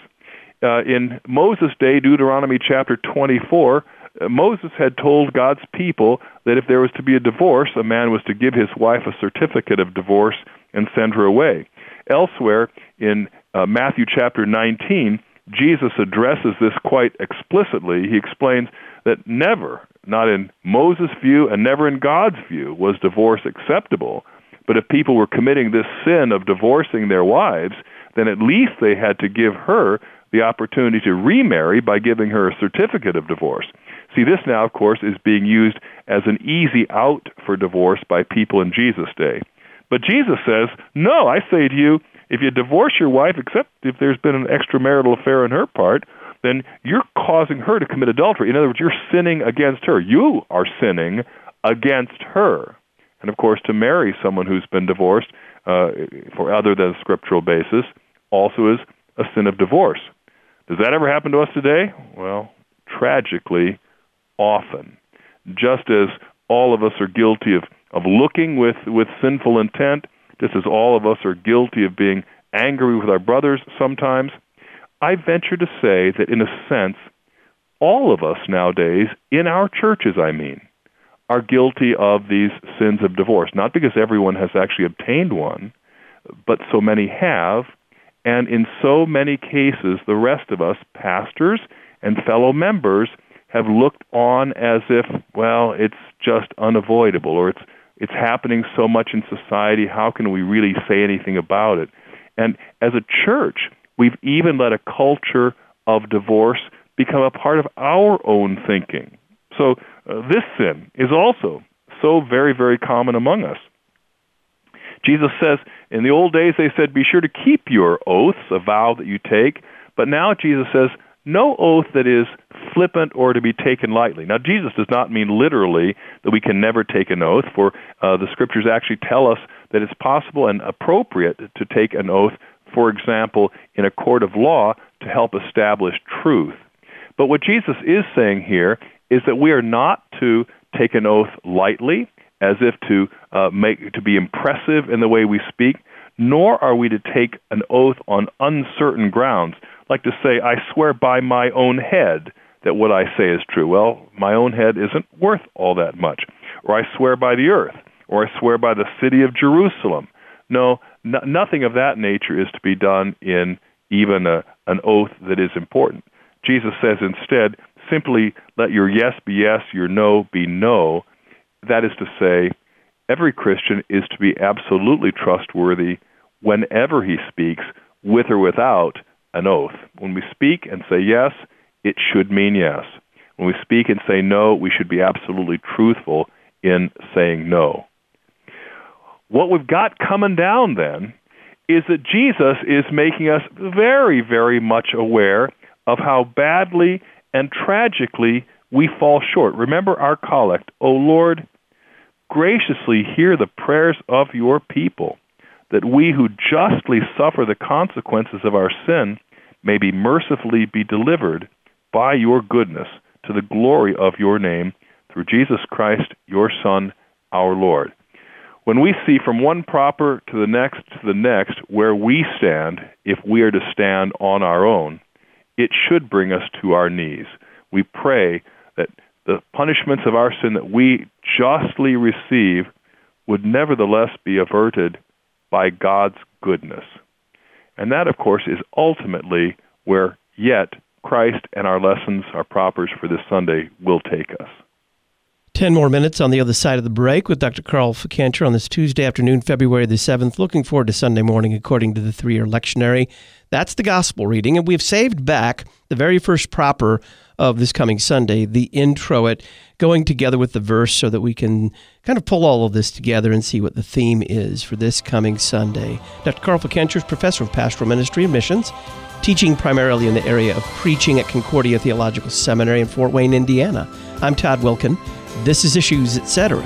In Moses' day, Deuteronomy chapter 24, Moses had told God's people that if there was to be a divorce, a man was to give his wife a certificate of divorce and send her away. Elsewhere, in Matthew chapter 19, Jesus addresses this quite explicitly. He explains that never, not in Moses' view and never in God's view, was divorce acceptable. But if people were committing this sin of divorcing their wives, then at least they had to give her the opportunity to remarry by giving her a certificate of divorce. See, this now, of course, is being used as an easy out for divorce by people in Jesus' day. But Jesus says, no, I say to you, if you divorce your wife, except if there's been an extramarital affair on her part, then you're causing her to commit adultery. In other words, you're sinning against her. You are sinning against her. And, of course, to marry someone who's been divorced for other than a scriptural basis also is a sin of divorce. Does that ever happen to us today? Well, tragically, often. Just as all of us are guilty of looking with sinful intent, just as all of us are guilty of being angry with our brothers sometimes, I venture to say that in a sense, all of us nowadays, in our churches I mean, are guilty of these sins of divorce. Not because everyone has actually obtained one, but so many have, and in so many cases, the rest of us, pastors and fellow members, have looked on as if, well, it's just unavoidable, or it's happening so much in society, how can we really say anything about it? And as a church, we've even let a culture of divorce become a part of our own thinking. So this sin is also so very, very common among us. Jesus says, in the old days they said, be sure to keep your oaths, a vow that you take. But now Jesus says, no oath that is flippant or to be taken lightly. Now, Jesus does not mean literally that we can never take an oath, for the Scriptures actually tell us that it's possible and appropriate to take an oath, for example, in a court of law to help establish truth. But what Jesus is saying here is that we are not to take an oath lightly, as if to be impressive in the way we speak, nor are we to take an oath on uncertain grounds, like to say, I swear by my own head that what I say is true. Well, my own head isn't worth all that much. Or I swear by the earth, or I swear by the city of Jerusalem. No, nothing of that nature is to be done in even an oath that is important. Jesus says instead, simply let your yes be yes, your no be no. That is to say, every Christian is to be absolutely trustworthy whenever he speaks, with or without an oath. When we speak and say yes, it should mean yes. When we speak and say no, we should be absolutely truthful in saying no. What we've got coming down then is that Jesus is making us very, very much aware of how badly and tragically we fall short. Remember our collect, O Lord, graciously hear the prayers of your people, that we who justly suffer the consequences of our sin may be mercifully be delivered by your goodness to the glory of your name, through Jesus Christ, your Son, our Lord. When we see from one proper to the next where we stand, if we are to stand on our own, it should bring us to our knees. We pray that the punishments of our sin that we justly receive would nevertheless be averted by God's goodness. And that, of course, is ultimately where yet Christ and our lessons, our propers for this Sunday, will take us. 10 more minutes on the other side of the break with Dr. Carl Ficancher on this Tuesday afternoon, February the 7th. Looking forward to Sunday morning according to the 3-year lectionary. That's the gospel reading, and we've saved back the very first proper of this coming Sunday, the introit, going together with the verse so that we can kind of pull all of this together and see what the theme is for this coming Sunday. Dr. Carl Ficancher is professor of pastoral ministry and missions, teaching primarily in the area of preaching at Concordia Theological Seminary in Fort Wayne, Indiana. I'm Todd Wilkin. This is Issues, Etc.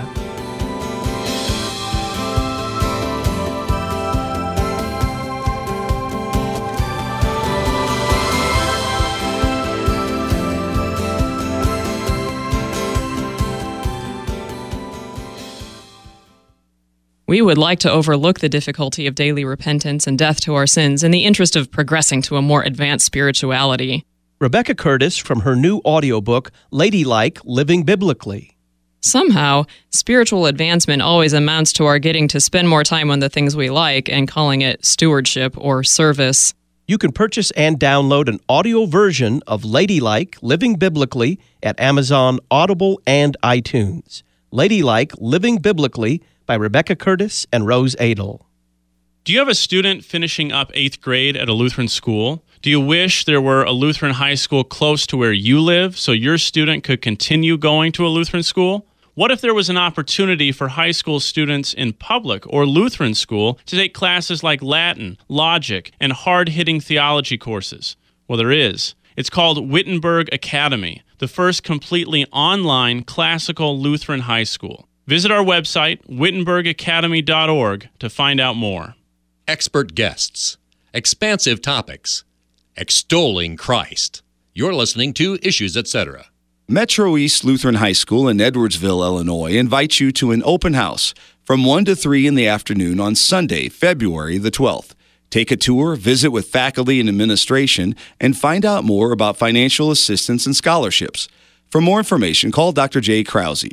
We would like to overlook the difficulty of daily repentance and death to our sins in the interest of progressing to a more advanced spirituality. Rebecca Curtis from her new audiobook, Ladylike, Living Biblically. Somehow, spiritual advancement always amounts to our getting to spend more time on the things we like and calling it stewardship or service. You can purchase and download an audio version of Ladylike, Living Biblically at Amazon, Audible, and iTunes. Ladylike, Living Biblically by Rebecca Curtis and Rose Adel. Do you have a student finishing up 8th grade at a Lutheran school? Do you wish there were a Lutheran high school close to where you live so your student could continue going to a Lutheran school? What if there was an opportunity for high school students in public or Lutheran school to take classes like Latin, logic, and hard-hitting theology courses? Well, there is. It's called Wittenberg Academy, the first completely online classical Lutheran high school. Visit our website, wittenbergacademy.org, to find out more. Expert guests, expansive topics, extolling Christ. You're listening to Issues, Etc. Metro East Lutheran High School in Edwardsville, Illinois, invites you to an open house from 1 to 3 in the afternoon on Sunday, February the 12th. Take a tour, visit with faculty and administration, and find out more about financial assistance and scholarships. For more information, call Dr. Jay Krause,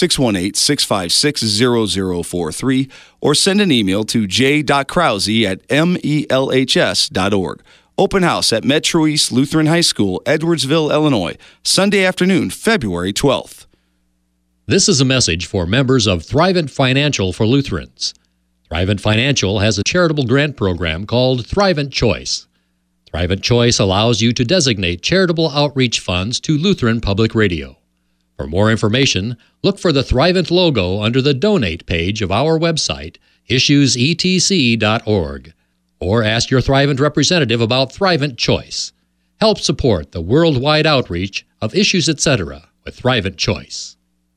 618-656-0043, or send an email to j.krause@melhs.org. Open house at Metro East Lutheran High School, Edwardsville, Illinois, Sunday afternoon, February 12th. This is a message for members of Thrivent Financial for Lutherans. Thrivent Financial has a charitable grant program called Thrivent Choice. Thrivent Choice allows you to designate charitable outreach funds to Lutheran Public Radio. For more information, look for the Thrivent logo under the Donate page of our website, issuesetc.org, or ask your Thrivent representative about Thrivent Choice. Help support the worldwide outreach of Issues, Etc. with Thrivent Choice.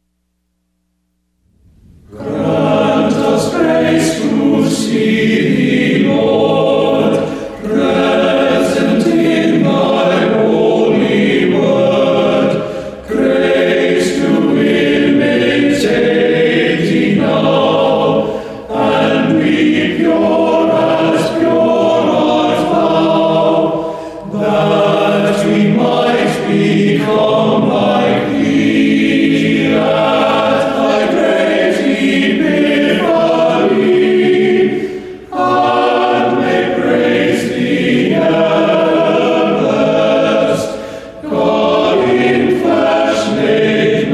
Grant us grace to see thee, Lord, present in thy holy word, grace to imitate thee now, and be pure as pure art thou, that we might become like thee at thy great epiphany, and may praise thee ever-blessed, God in flesh made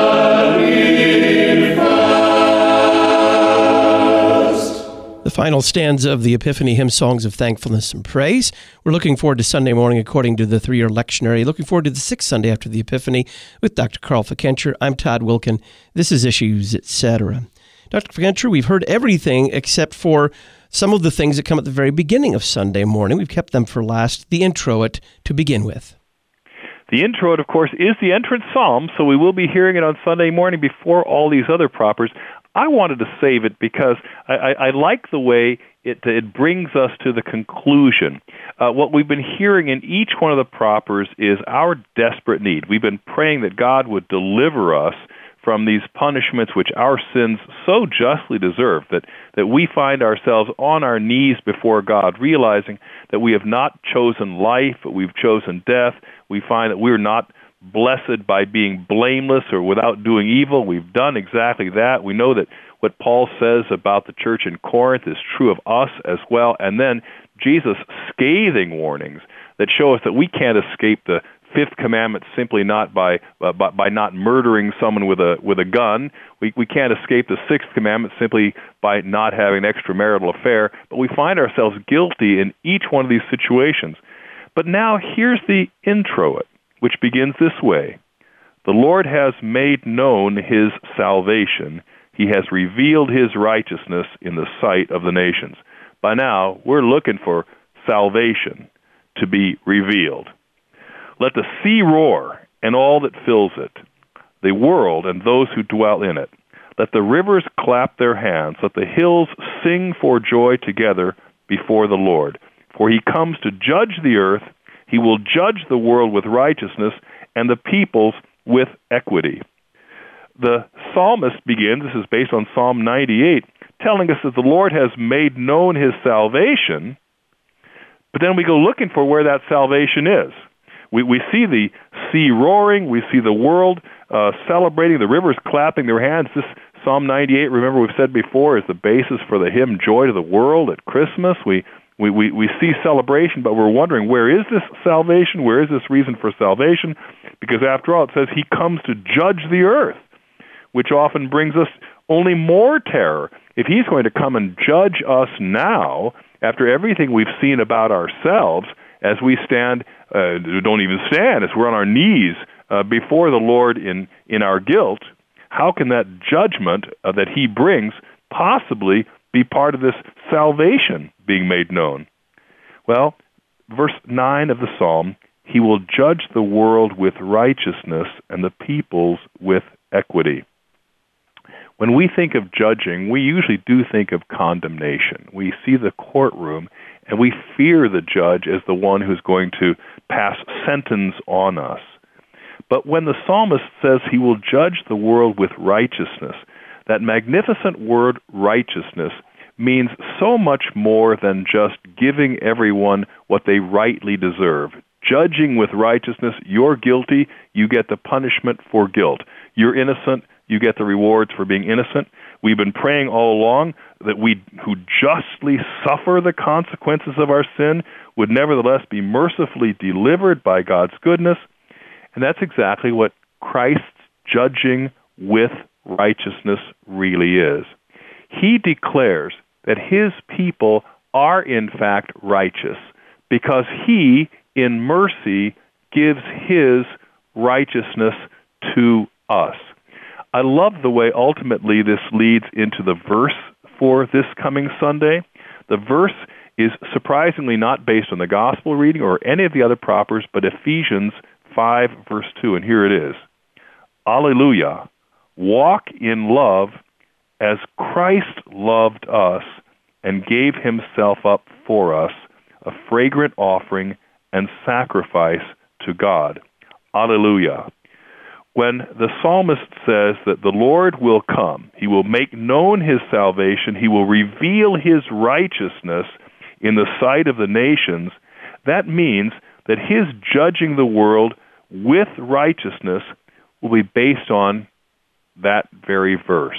manifest. The final stanza of the Epiphany hymn, Songs of Thankfulness and Praise. We're looking forward to Sunday morning according to the 3-year lectionary. Looking forward to the 6th Sunday after the Epiphany with Dr. Carl Fikencher. I'm Todd Wilkin. This is Issues, Etc. Dr. Fikencher, we've heard everything except for some of the things that come at the very beginning of Sunday morning. We've kept them for last, the introit to begin with. The introit, of course, is the entrance psalm, so we will be hearing it on Sunday morning before all these other propers. I wanted to save it because I like the way it brings us to the conclusion. What we've been hearing in each one of the propers is our desperate need. We've been praying that God would deliver us from these punishments which our sins so justly deserve, that we find ourselves on our knees before God, realizing that we have not chosen life, but we've chosen death. We find that we're not blessed by being blameless or without doing evil. We've done exactly that. We know that what Paul says about the church in Corinth is true of us as well. And then Jesus' scathing warnings that show us that we can't escape the 5th commandment simply not by not murdering someone with a gun. We can't escape the 6th commandment simply by not having an extramarital affair. But we find ourselves guilty in each one of these situations. But now here's the introit, which begins this way. The Lord has made known his salvation. He has revealed his righteousness in the sight of the nations. By now, we're looking for salvation to be revealed. Let the sea roar and all that fills it, the world and those who dwell in it. Let the rivers clap their hands. Let the hills sing for joy together before the Lord. For he comes to judge the earth. He will judge the world with righteousness and the peoples with equity. the psalmist begins, this is based on Psalm 98, telling us that the Lord has made known his salvation, but then we go looking for where that salvation is. We see the sea roaring, we see the world celebrating, the rivers clapping their hands. This Psalm 98, remember we've said before, is the basis for the hymn Joy to the World at Christmas. We see celebration, but we're wondering, where is this salvation? Where is this reason for salvation? Because after all, it says he comes to judge the earth, which often brings us only more terror. If he's going to come and judge us now, after everything we've seen about ourselves, as we stand, don't even stand, as we're on our knees before the Lord in our guilt, how can that judgment that he brings possibly be part of this salvation being made known? Well, verse 9 of the Psalm, he will judge the world with righteousness and the peoples with equity. When we think of judging, we usually do think of condemnation. We see the courtroom, and we fear the judge as the one who's going to pass sentence on us. But when the psalmist says he will judge the world with righteousness, that magnificent word righteousness means so much more than just giving everyone what they rightly deserve. Judging with righteousness, you're guilty, you get the punishment for guilt. You're innocent, you get the rewards for being innocent. We've been praying all along that we who justly suffer the consequences of our sin would nevertheless be mercifully delivered by God's goodness. And that's exactly what Christ's judging with righteousness really is. He declares that his people are in fact righteous because he, in mercy, gives his righteousness to us. I love the way ultimately this leads into the verse for this coming Sunday. The verse is surprisingly not based on the gospel reading or any of the other propers, but Ephesians 5, verse 2, and here it is. Alleluia. Walk in love as Christ loved us and gave himself up for us, a fragrant offering and sacrifice to God. Alleluia. When the psalmist says that the Lord will come, he will make known his salvation, he will reveal his righteousness in the sight of the nations, that means that his judging the world with righteousness will be based on that very verse,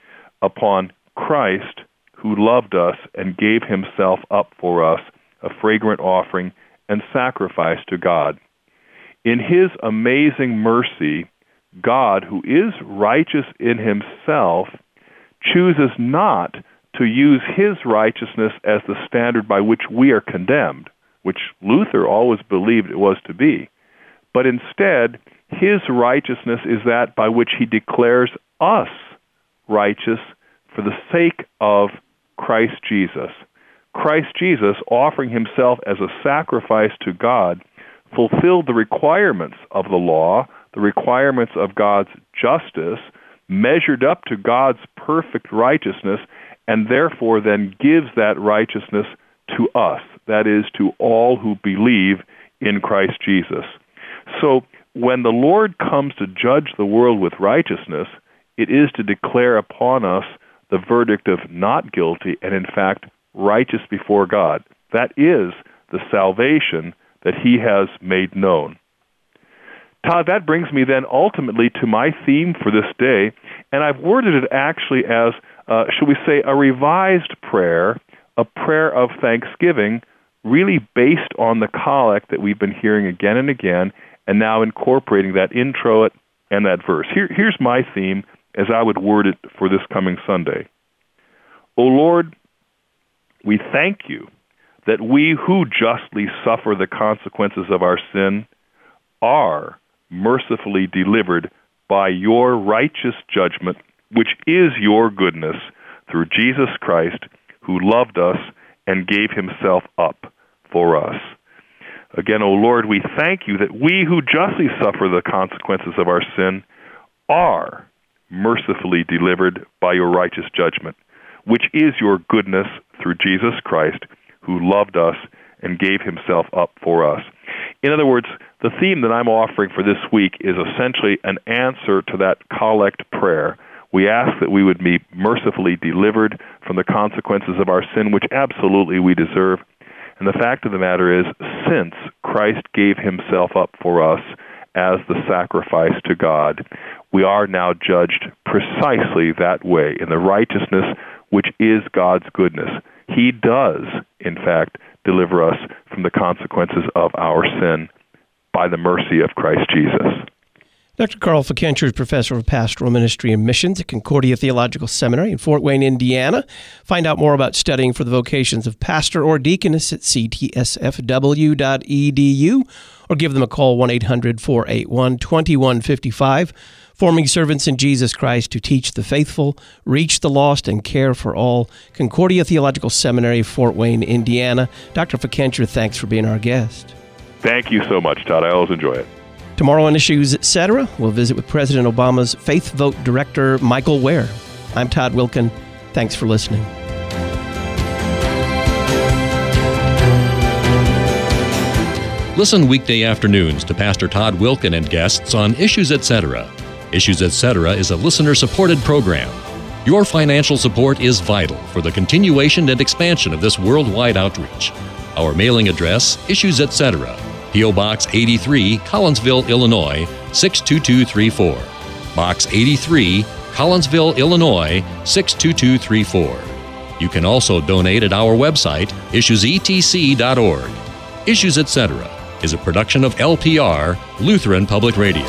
upon Christ who loved us and gave himself up for us, a fragrant offering and sacrifice to God. In his amazing mercy, God, who is righteous in himself, chooses not to use his righteousness as the standard by which we are condemned, which Luther always believed it was to be. But instead, his righteousness is that by which he declares us righteous for the sake of Christ Jesus. Christ Jesus, offering himself as a sacrifice to God, fulfilled the requirements of the law, the requirements of God's justice, measured up to God's perfect righteousness, and therefore then gives that righteousness to us, that is, to all who believe in Christ Jesus. So when the Lord comes to judge the world with righteousness, it is to declare upon us the verdict of not guilty and, in fact, righteous before God. That is the salvation that he has made known. Todd, that brings me then ultimately to my theme for this day, and I've worded it actually as, shall we say, a revised prayer, a prayer of thanksgiving, really based on the collect that we've been hearing again and again, and now incorporating that intro and that verse. Here's my theme as I would word it for this coming Sunday. O Lord, we thank you that we who justly suffer the consequences of our sin are mercifully delivered by your righteous judgment, which is your goodness, through Jesus Christ, who loved us and gave himself up for us. Again, O Lord, we thank you that we who justly suffer the consequences of our sin are mercifully delivered by your righteous judgment, which is your goodness through Jesus Christ, who loved us and gave himself up for us. In other words, The theme that I'm offering for this week is essentially an answer to that collect prayer. We ask that we would be mercifully delivered from the consequences of our sin, which absolutely we deserve. And the fact of the matter is, since Christ gave himself up for us as the sacrifice to God, we are now judged precisely that way, in the righteousness which is God's goodness. He does, in fact, deliver us from the consequences of our sin by the mercy of Christ Jesus. Dr. Carl Fickenscher is professor of pastoral ministry and missions at Concordia Theological Seminary in Fort Wayne, Indiana. Find out more about studying for the vocations of pastor or deaconess at ctsfw.edu or give them a call, 1-800-481-2155. Forming servants in Jesus Christ to teach the faithful, reach the lost, and care for all. Concordia Theological Seminary, Fort Wayne, Indiana. Dr. Fickenscher, thanks for being our guest. Thank you so much, Todd. I always enjoy it. Tomorrow on Issues, Etc., we'll visit with President Obama's Faith Vote Director, Michael Ware. I'm Todd Wilken. Thanks for listening. Listen weekday afternoons to Pastor Todd Wilken and guests on Issues Etc. Issues Etc. is a listener-supported program. Your financial support is vital for the continuation and expansion of this worldwide outreach. Our mailing address, Issues Etc., P.O. Box 83, Collinsville, Illinois, 62234. Box 83, Collinsville, Illinois, 62234. You can also donate at our website, issuesetc.org. Issues Etc. is a production of LPR, Lutheran Public Radio.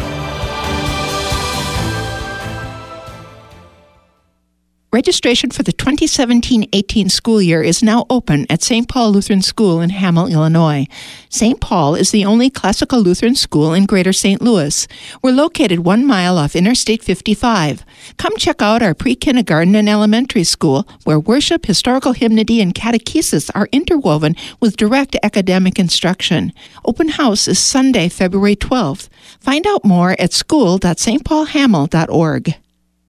Registration for the 2017-18 school year is now open at St. Paul Lutheran School in Hamel, Illinois. St. Paul is the only classical Lutheran school in Greater St. Louis. We're located 1 mile off Interstate 55. Come check out our pre-kindergarten and elementary school, where worship, historical hymnody, and catechesis are interwoven with direct academic instruction. Open house is Sunday, February 12th. Find out more at school.stpaulhamel.org.